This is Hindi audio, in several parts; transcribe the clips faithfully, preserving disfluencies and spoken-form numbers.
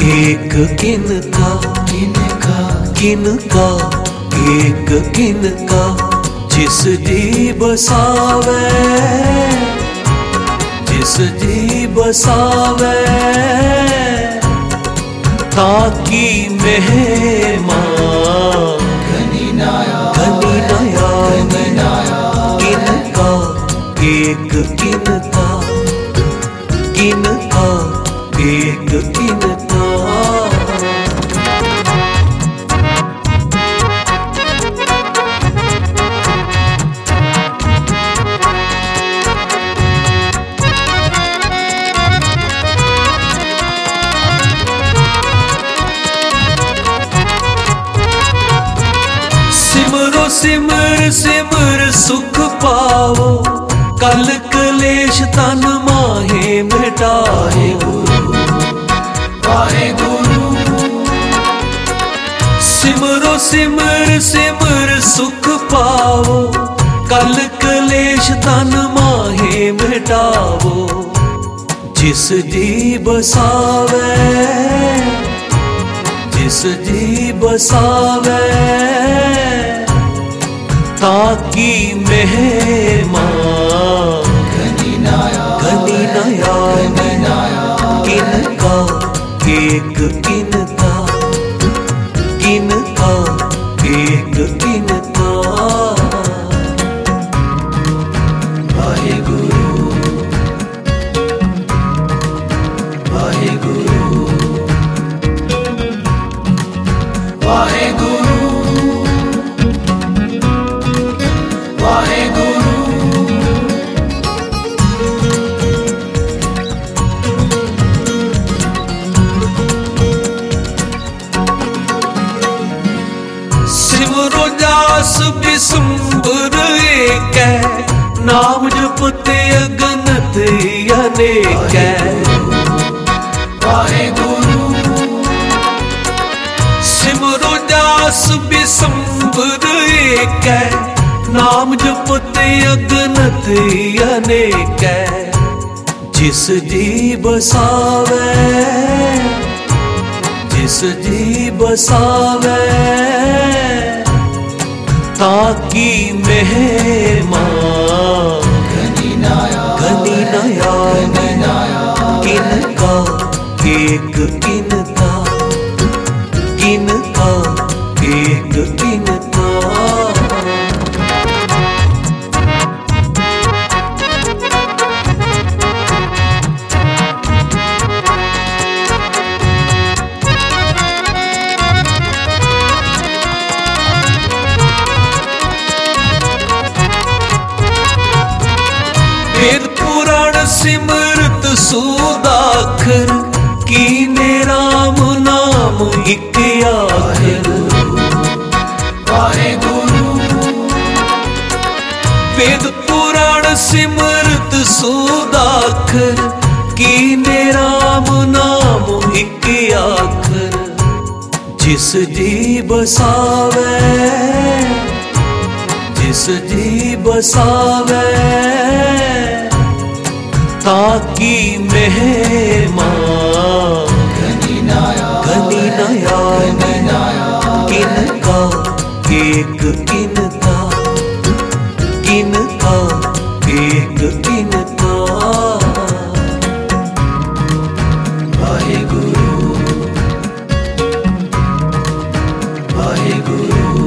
एक किनका किनका किनका एक किनका जिस जी बसावे जिस जी बसावे ताकि मेहमान घनी नाया घनी नया घनी नाया किनका एक किनका किनका एक किनका सिमरो सिमर सिमर सुख पावो कल कलेश तन माहे मिटाए वाहे गुरु सिमरो सिमर सिमर सुख पावो कल कलेश तन माहे मिटावो जिस जी बसावे जिस जी बसावे ताकि मेहमान घनी नाया घनी नया घनी नाया किनका एक किनका किनका एक किनका वाहे गुरु वाहे गुरु वाहे गुरु वाहे गुरु सिमरो जास बिसुम्बर एक है नाम जपते अगनत अनेक है वाहे गुरु सिमरो जास बिसुम्बर एक है नाम जपते अगनत अनेक है जिस जी बसावे जिस जी बसावे ताकि मेहमान घनी नाया घनी नया घनी नाया किनका एक किनका किनका एक किनका वेद पुराण सिमरत सुदाखर कीने राम नाम एक आखर वाहे गुरु वेद पुराण सिमरत सुदाखर कीने राम नाम एक आखर जिस जी बसावे जिस जी बसावे ताकि मेहमान घनी नाया घनी नया घनी नाया किनका एक किनका किनका एक किनका वाहे गुरु वाहे गुरु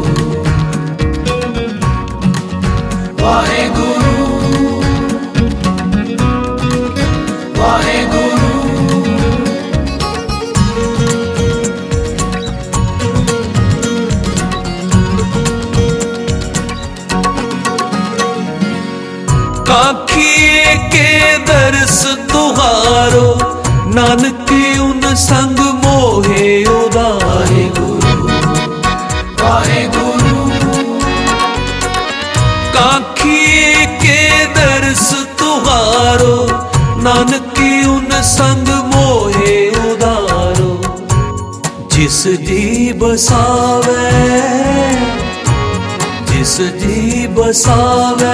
वाहे गुरु वाहे गुरु काखिए के दर्श तुहारो नानक उन संग मोहे उदारे वाहे गुरु काखिए के दर्श तुहारो नानक उन संग मोहे उदारो जिस जी बसावे जिस जी बसावे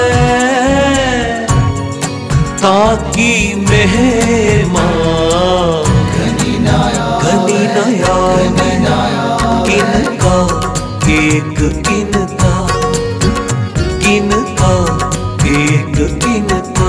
ताकि मेहमान घनी नाया घनी नया किनका एक किनका किनका एक किनका।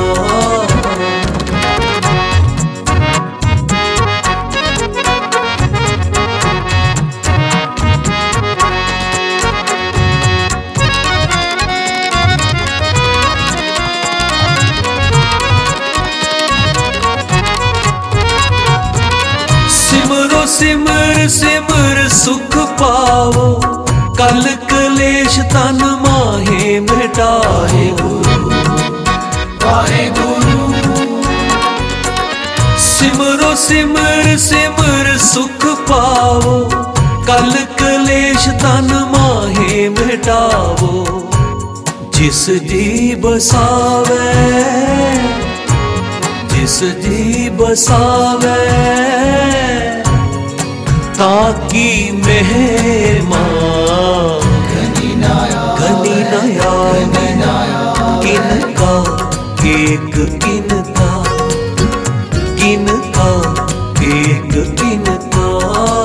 सिमरो सिमर सिमर सुख पावो, कल कलेश तन माहे मिटाए गुरु वाहे गुरु। सिमरो सिमर सिमर सुख पावो, कल कलेश तन माहे मिटावो। जिस जी बसावे जिस जी बसावे, ताकी मेहर मां घनी नाया घनी नया किनका एक किनका किनका एक किनका।